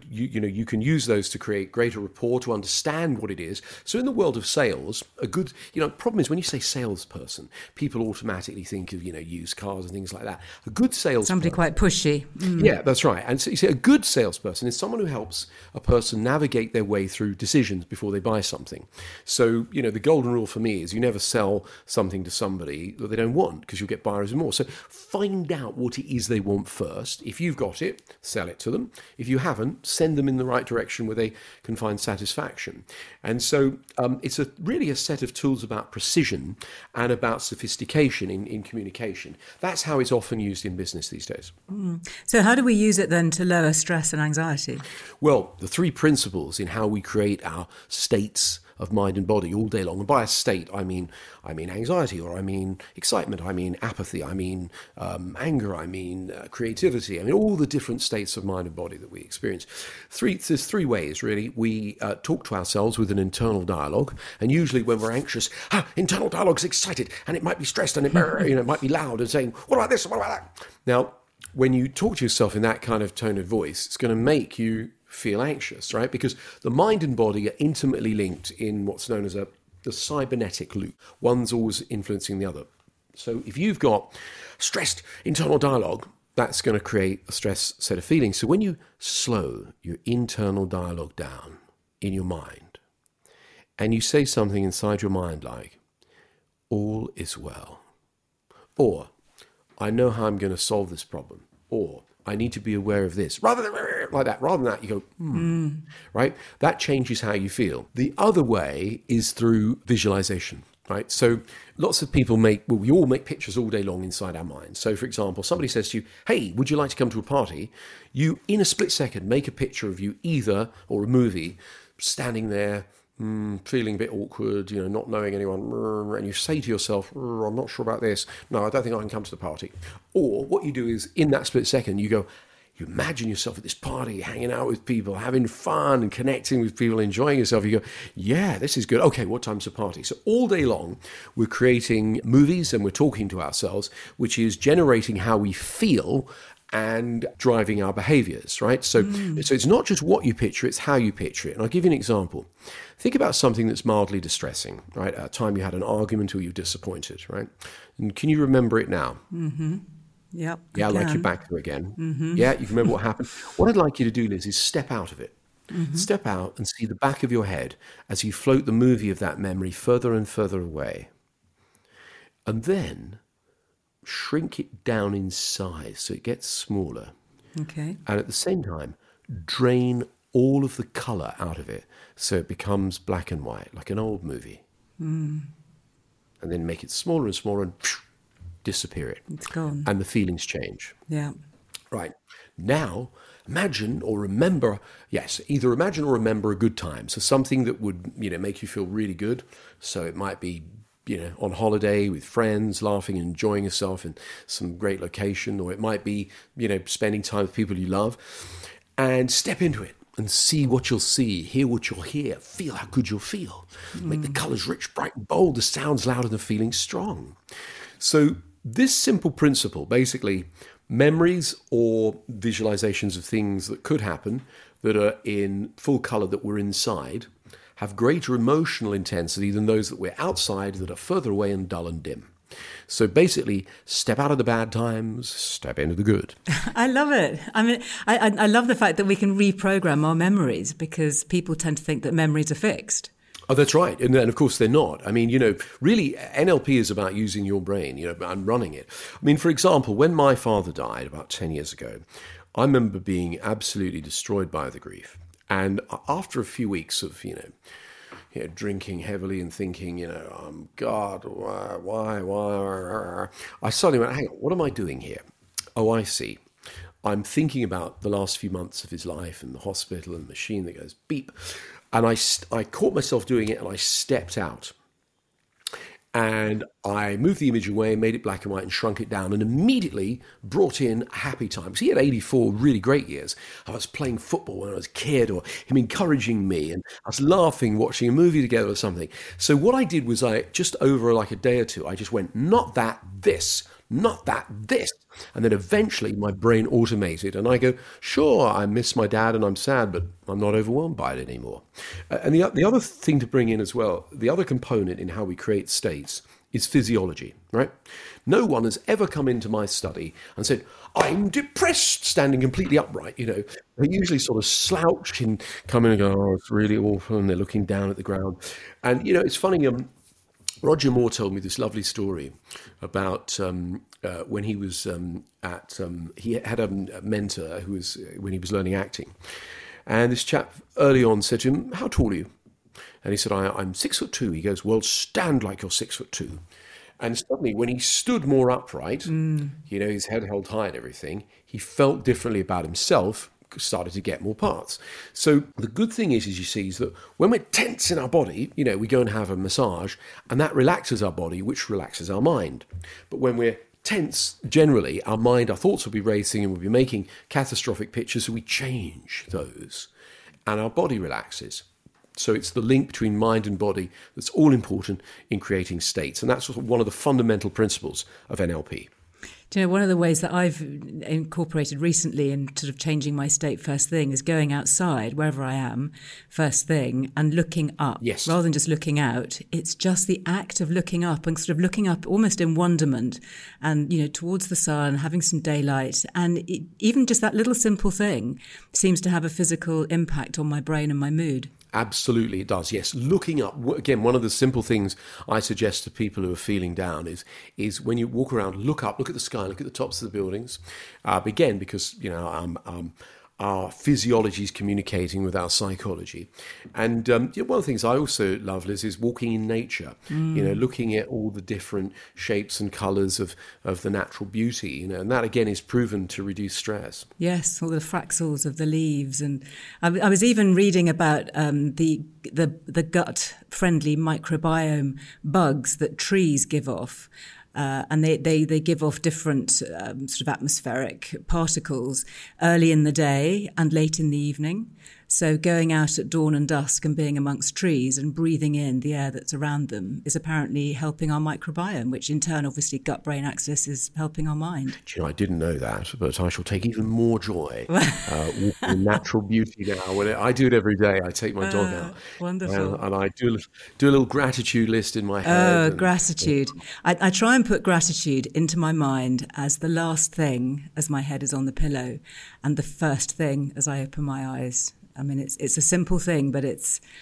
use those to create greater rapport, to understand what it is. So in the world of sales, a good, problem is when you say salesperson, people automatically think of, used cars and things like that. A good salesperson. Somebody quite pushy. Yeah, that's right. And so you see, a good salesperson is someone who helps a person navigate their way through decisions before they buy something. So, the golden rule for me is you never sell something to somebody that they don't want, because you'll get buyer's remorse. So find out what it is they want first. If you've got it, sell it to them. If you haven't, send them in the right direction where they can find satisfaction. And so it's really a set of tools about precision and about sophistication in communication. That's how it's often used in business these days. So how do we use it then to lower stress and anxiety? Well, the three principles in how we create our states of mind and body all day long. And by a state, I mean anxiety, or I mean excitement, I mean apathy, I mean anger, I mean creativity, I mean all the different states of mind and body that we experience. There's three ways, really. We talk to ourselves with an internal dialogue, and usually when we're anxious, internal dialogue's excited, and it might be stressed, and it might be loud and saying, what about this, what about that? Now, when you talk to yourself in that kind of tone of voice, it's going to make you feel anxious, right? Because the mind and body are intimately linked in what's known as the cybernetic loop. One's always influencing the other. So if you've got stressed internal dialogue, that's going to create a stress set of feelings. So when you slow your internal dialogue down in your mind, and you say something inside your mind like, all is well, or I know how I'm going to solve this problem, or I need to be aware of this, rather than that, you go, right? That changes how you feel. The other way is through visualization, right? So lots of people we all make pictures all day long inside our minds. So for example, somebody says to you, hey, would you like to come to a party? You, in a split second, make a picture of you or a movie, standing there, feeling a bit awkward, not knowing anyone, and you say to yourself, I'm not sure about this. No, I don't think I can come to the party. Or what you do is, in that split second, you imagine yourself at this party, hanging out with people, having fun and connecting with people, enjoying yourself. You go, yeah, this is good. Okay, what time's the party? So all day long, we're creating movies and we're talking to ourselves, which is generating how we feel and driving our behaviors, right? So it's not just what you picture, it's how you picture it. And I'll give you an example. Think about something that's mildly distressing, right? At a time you had an argument or you were disappointed, right? And can you remember it now? Mm-hmm. Yep. Yeah, like you're back there again. Mm-hmm. Yeah, you can remember what happened. What I'd like you to do, Liz, is step out of it. Mm-hmm. Step out and see the back of your head as you float the movie of that memory further and further away. And then shrink it down in size so it gets smaller. Okay. And at the same time, drain all of the colour out of it so it becomes black and white, like an old movie. And then make it smaller and smaller and disappear it. It's gone. And the feelings change. Yeah. Right. Now, imagine or remember, either imagine or remember a good time. So something that would, make you feel really good. So it might be, on holiday with friends, laughing and enjoying yourself in some great location, or it might be, spending time with people you love, and step into it and see what you'll see, hear what you'll hear, feel how good you'll feel. Make the colours rich, bright and bold, the sounds loud and the feelings strong. So this simple principle, basically, memories or visualizations of things that could happen that are in full colour that we're inside have greater emotional intensity than those that we're outside that are further away and dull and dim. So basically, step out of the bad times, step into the good. I love it. I mean, I love the fact that we can reprogram our memories, because people tend to think that memories are fixed. Oh, that's right. And of course, they're not. I mean, really, NLP is about using your brain, and running it. I mean, for example, when my father died about 10 years ago, I remember being absolutely destroyed by the grief. And after a few weeks of, drinking heavily and thinking, God, why? I suddenly went, hang on, what am I doing here? Oh, I see. I'm thinking about the last few months of his life and the hospital and the machine that goes beep. And I caught myself doing it, and I stepped out. And I moved the image away, made it black and white, and shrunk it down, and immediately brought in happy times. He had 84 really great years. I was playing football when I was a kid, or him encouraging me, and I was laughing, watching a movie together or something. So what I did was just over like a day or two, I just went, not that, this. Not that, this. And then eventually my brain automated, and I go, sure, I miss my dad and I'm sad, but I'm not overwhelmed by it anymore. And the other thing to bring in as well, the other component in how we create states is physiology, right? No one has ever come into my study and said, I'm depressed, standing completely upright. They usually sort of slouch and come in and go, oh, it's really awful, and they're looking down at the ground. And, it's funny, Roger Moore told me this lovely story about when he was he had a mentor who was, when he was learning acting. And this chap early on said to him, how tall are you? And he said, I'm 6'2". He goes, well, stand like you're 6'2". And suddenly when he stood more upright, his head held high and everything, he felt differently about himself, started to get more parts. So the good thing is you see, is that when we're tense in our body, we go and have a massage, and that relaxes our body, which relaxes our mind. But when we're tense, generally, our mind, our thoughts will be racing, and we'll be making catastrophic pictures, so we change those, and our body relaxes. So it's the link between mind and body that's all important in creating states, and that's one of the fundamental principles of NLP. Do you know, one of the ways that I've incorporated recently in sort of changing my state first thing is going outside, wherever I am, first thing, and looking up. Yes. Rather than just looking out, it's just the act of looking up and sort of looking up almost in wonderment and, towards the sun, having some daylight. And even just that little simple thing seems to have a physical impact on my brain and my mood. Absolutely, it does. Yes, looking up. Again, one of the simple things I suggest to people who are feeling down is when you walk around, look up, look at the sky, look at the tops of the buildings. Again, because our physiology is communicating with our psychology. And one of the things I also love, Liz, is walking in nature. Looking at all the different shapes and colours of the natural beauty. And that again is proven to reduce stress. Yes, all the fraxels of the leaves, and I was even reading about the gut-friendly microbiome bugs that trees give off. And they give off different sort of atmospheric particles early in the day and late in the evening. So going out at dawn and dusk and being amongst trees and breathing in the air that's around them is apparently helping our microbiome, which in turn, obviously, gut-brain axis is helping our mind. Do you know, I didn't know that, but I shall take even more joy walking in natural beauty now. When I do it every day. I take my dog out. Wonderful. And I do a little gratitude list in my head. Oh, gratitude. I try and put gratitude into my mind as the last thing as my head is on the pillow and the first thing as I open my eyes. I mean, it's a simple thing, but it's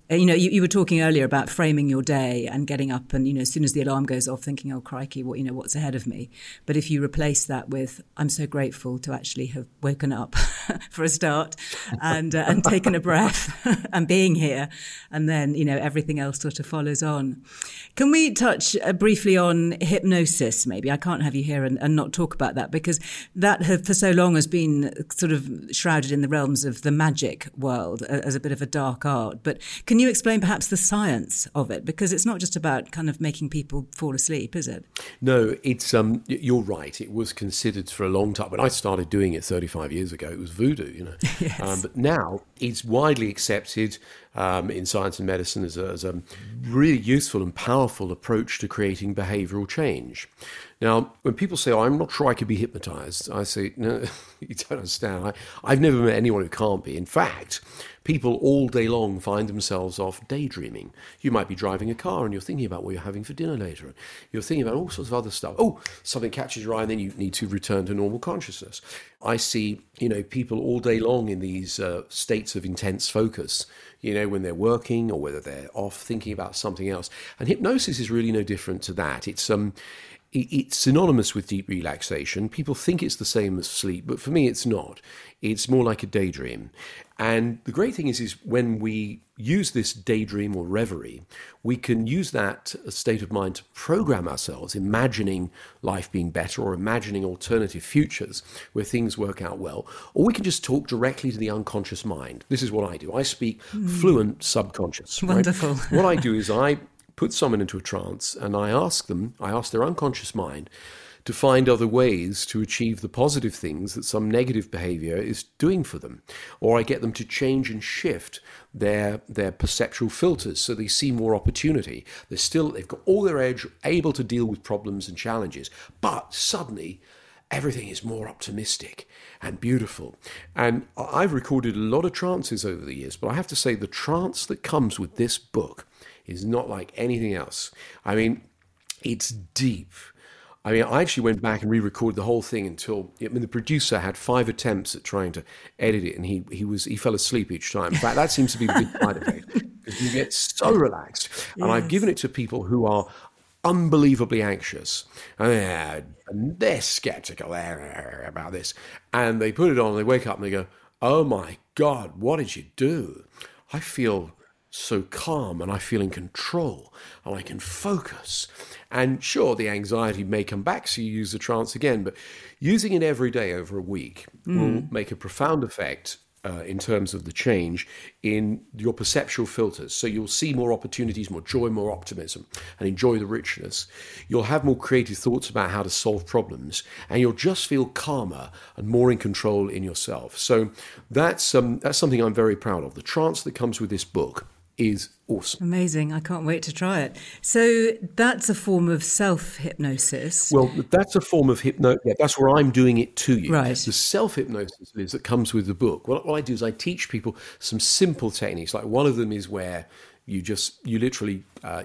You were talking earlier about framing your day and getting up and, as soon as the alarm goes off, thinking, oh, crikey, what's ahead of me? But if you replace that with, I'm so grateful to actually have woken up for a start and taken a breath and being here, and then, everything else sort of follows on. Can we touch briefly on hypnosis, maybe? I can't have you here and not talk about that, because that for so long has been sort of shrouded in the realms of the magic world as a bit of a dark art. But can you explain perhaps the science of it? Because it's not just about kind of making people fall asleep, is it? No, it's you're right. It was considered for a long time. When I started doing it 35 years ago, it was voodoo, Yes. But now it's widely accepted in science and medicine as a really useful and powerful approach to creating behavioral change. Now, when people say, oh, I'm not sure I could be hypnotized, I say, no, you don't understand. I've never met anyone who can't be. In fact, people all day long find themselves off daydreaming. You might be driving a car and you're thinking about what you're having for dinner later. You're thinking about all sorts of other stuff. Oh, something catches your eye and then you need to return to normal consciousness. I see, people all day long in these states of intense focus, when they're working or whether they're off thinking about something else. And hypnosis is really no different to that. It's synonymous with deep relaxation. People think it's the same as sleep, but for me it's not. It's more like a daydream. And the great thing is when we use this daydream or reverie, we can use that state of mind to program ourselves, imagining life being better or imagining alternative futures where things work out well. Or we can just talk directly to the unconscious mind. This is what I do. I speak fluent subconscious. Wonderful. Right? What I do is I put someone into a trance and I ask their unconscious mind to find other ways to achieve the positive things that some negative behavior is doing for them. Or I get them to change and shift their perceptual filters so they see more opportunity. They've got all their edge, able to deal with problems and challenges, but suddenly everything is more optimistic and beautiful. And I've recorded a lot of trances over the years, but I have to say the trance that comes with this book is not like anything else. I mean, it's deep. I actually went back and re-recorded the whole thing the producer had 5 attempts at trying to edit it, and he fell asleep each time. In fact, that seems to be the big side effect, because you get so relaxed. And Yes. I've given it to people who are unbelievably anxious, and they're skeptical about this, and they put it on, and they wake up and they go, oh my God, what did you do? I feel so calm and I feel in control and I can focus. And sure, the anxiety may come back, so you use the trance again, but using it every day over a week will make a profound effect in terms of the change in your perceptual filters. So you'll see more opportunities, more joy, more optimism, and enjoy the richness. You'll have more creative thoughts about how to solve problems, and you'll just feel calmer and more in control in yourself. So that's something I'm very proud of. The trance that comes with this book is awesome. Amazing. I can't wait to try it. So that's a form of self-hypnosis. Well, that's a form of hypnosis. Yeah, that's where I'm doing it to you. Right. The self-hypnosis is that comes with the book. What I do is I teach people some simple techniques. Like one of them is where you've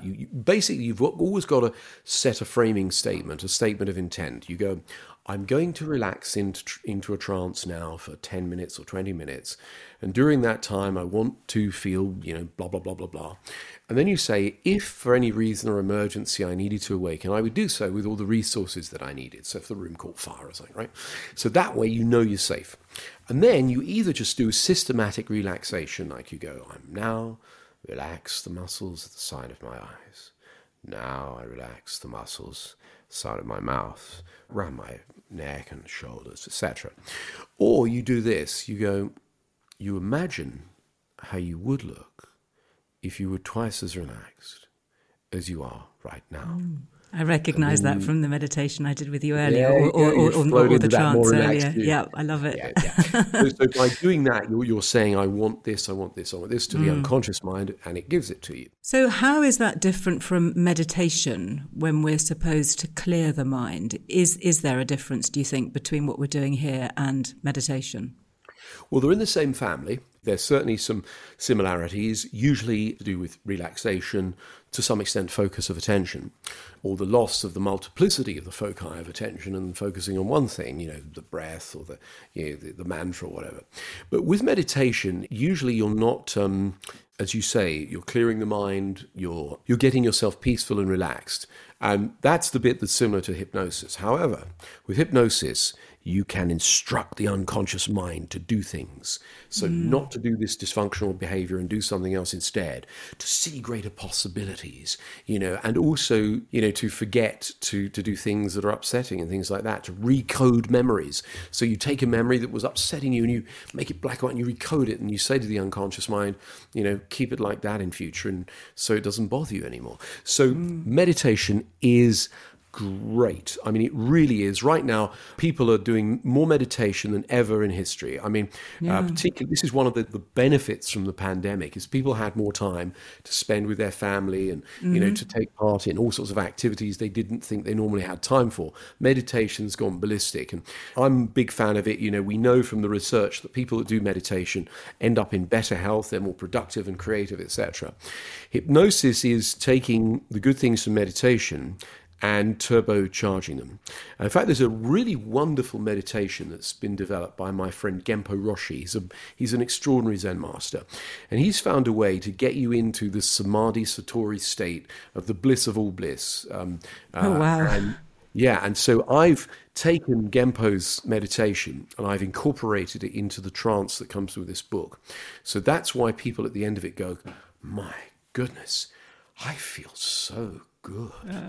always got to set a framing statement, a statement of intent. You go, I'm going to relax into a trance now for 10 minutes or 20 minutes. And during that time, I want to feel, blah, blah, blah, blah, blah. And then you say, if for any reason or emergency I needed to awaken, I would do so with all the resources that I needed. So if the room caught fire or something, right? So that way you're safe. And then you either just do systematic relaxation, like you go, I'm now relax the muscles at the side of my eyes. Now I relax the muscles side of my mouth, around my neck and shoulders, etc. Or you do this, you imagine how you would look if you were twice as relaxed as you are right now. I recognise that from the meditation I did with you earlier, or the trance earlier. Yeah, I love it. Yeah. So by doing that, you're saying, I want this, I want this, I want this to the unconscious mind, and it gives it to you. So how is that different from meditation when we're supposed to clear the mind? Is there a difference, do you think, between what we're doing here and meditation? Well, they're in the same family. There's certainly some similarities, usually to do with relaxation, to some extent focus of attention, or the loss of the multiplicity of the foci of attention and focusing on one thing, the breath or the mantra or whatever. But with meditation, usually you're not as you say, you're clearing the mind, you're getting yourself peaceful and relaxed. And that's the bit that's similar to hypnosis. However, with hypnosis, you can instruct the unconscious mind to do things. So not to do this dysfunctional behavior and do something else instead, to see greater possibilities, and also, to forget to do things that are upsetting and things like that, to recode memories. So you take a memory that was upsetting you and you make it black and white and you recode it and you say to the unconscious mind, keep it like that in future, and so it doesn't bother you anymore. So meditation is great. I mean, it really is. Right now, people are doing more meditation than ever in history. I mean, particularly, this is one of the benefits from the pandemic, is people had more time to spend with their family and, to take part in all sorts of activities they didn't think they normally had time for. Meditation's gone ballistic. And I'm a big fan of it. We know from the research that people that do meditation end up in better health, they're more productive and creative, etc. Hypnosis is taking the good things from meditation and turbocharging them. In fact, there's a really wonderful meditation that's been developed by my friend Genpo Roshi. He's an extraordinary Zen master. And he's found a way to get you into the Samadhi Satori state of the bliss of all bliss. Oh, wow. And so I've taken Genpo's meditation and I've incorporated it into the trance that comes with this book. So that's why people at the end of it go, my goodness, I feel so good.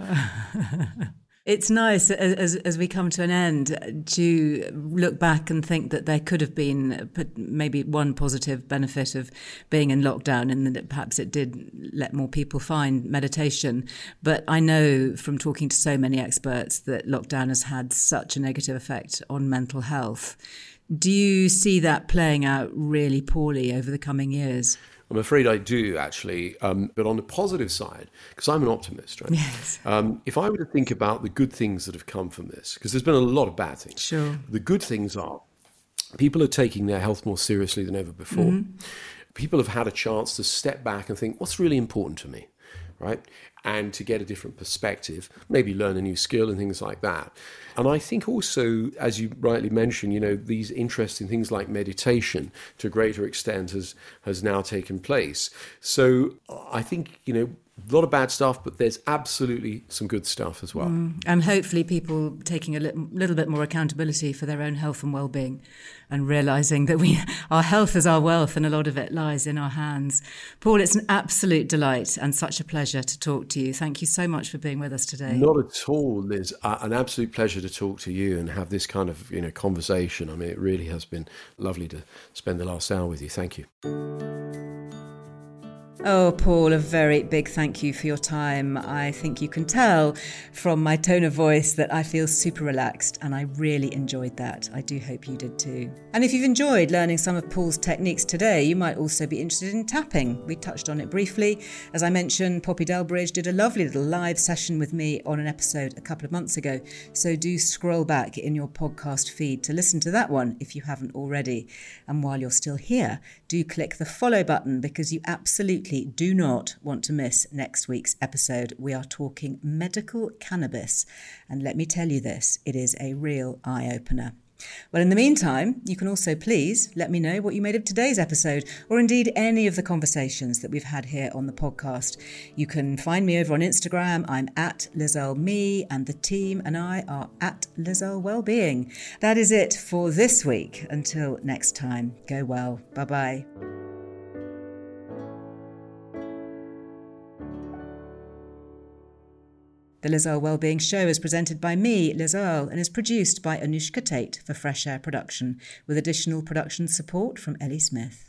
It's nice as we come to an end to look back and think that there could have been maybe one positive benefit of being in lockdown, and that perhaps it did let more people find meditation. But I know from talking to so many experts that lockdown has had such a negative effect on mental health. Do you see that playing out really poorly over the coming years? I'm afraid I do, actually. But on the positive side, because I'm an optimist, right? Yes. If I were to think about the good things that have come from this, because there's been a lot of bad things. Sure. The good things are people are taking their health more seriously than ever before. Mm-hmm. People have had a chance to step back and think, what's really important to me, right? And to get a different perspective, maybe learn a new skill and things like that. And I think also, as you rightly mentioned, these interests in things like meditation to a greater extent has now taken place. So I think, a lot of bad stuff, but there's absolutely some good stuff as well. And hopefully people taking a little bit more accountability for their own health and well-being and realising that our health is our wealth and a lot of it lies in our hands. Paul, it's an absolute delight and such a pleasure to talk to you. Thank you so much for being with us today. Not at all, Liz. An absolute pleasure to talk to you and have this kind of conversation. I mean, it really has been lovely to spend the last hour with you. Thank you. Oh, Paul, a very big thank you for your time. I think you can tell from my tone of voice that I feel super relaxed, and I really enjoyed that. I do hope you did too. And if you've enjoyed learning some of Paul's techniques today, you might also be interested in tapping. We touched on it briefly. As I mentioned, Poppy Delbridge did a lovely little live session with me on an episode a couple of months ago. So do scroll back in your podcast feed to listen to that one if you haven't already. And while you're still here, do click the follow button, because you absolutely do not want to miss next week's episode. We are talking medical cannabis. And let me tell you this, it is a real eye-opener. Well, in the meantime, you can also please let me know what you made of today's episode, or indeed any of the conversations that we've had here on the podcast. You can find me over on Instagram. I'm at LizEarleMe, and the team and I are at Lizelle Wellbeing. That is it for this week. Until next time, go well. Bye-bye. The Liz Earle Wellbeing Show is presented by me, Liz Earle, and is produced by Anushka Tate for Fresh Air Production, with additional production support from Ellie Smith.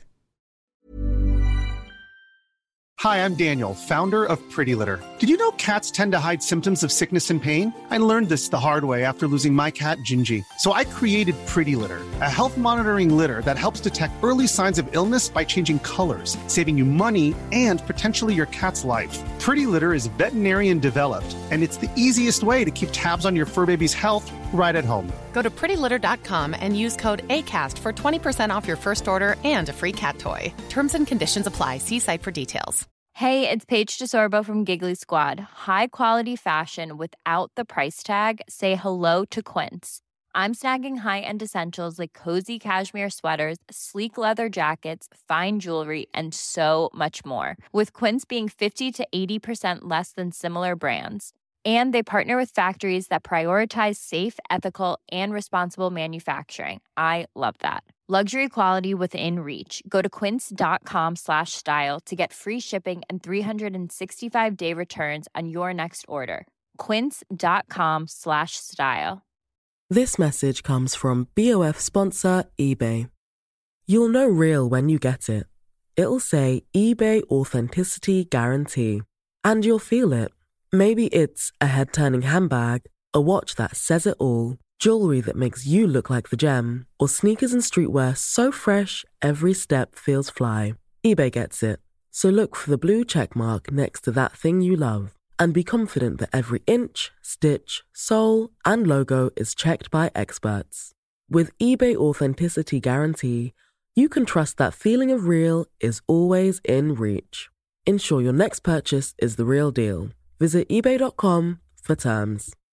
Hi, I'm Daniel, founder of Pretty Litter. Did you know cats tend to hide symptoms of sickness and pain? I learned this the hard way after losing my cat, Gingy. So I created Pretty Litter, a health monitoring litter that helps detect early signs of illness by changing colors, saving you money and potentially your cat's life. Pretty Litter is veterinarian developed, and it's the easiest way to keep tabs on your fur baby's health right at home. Go to prettylitter.com and use code ACAST for 20% off your first order and a free cat toy. Terms and conditions apply. See site for details. Hey, it's Paige DeSorbo from Giggly Squad. High quality fashion without the price tag. Say hello to Quince. I'm snagging high-end essentials like cozy cashmere sweaters, sleek leather jackets, fine jewelry, and so much more. With Quince being 50 to 80% less than similar brands. And they partner with factories that prioritize safe, ethical, and responsible manufacturing. I love that. Luxury quality within reach. Go to quince.com/style to get free shipping and 365-day returns on your next order. Quince.com/style. This message comes from BOF sponsor eBay. You'll know real when you get it. It'll say eBay Authenticity Guarantee. And you'll feel it. Maybe it's a head-turning handbag, a watch that says it all, jewelry that makes you look like the gem, or sneakers and streetwear so fresh every step feels fly. eBay gets it. So look for the blue check mark next to that thing you love and be confident that every inch, stitch, sole, and logo is checked by experts. With eBay Authenticity Guarantee, you can trust that feeling of real is always in reach. Ensure your next purchase is the real deal. Visit eBay.com for terms.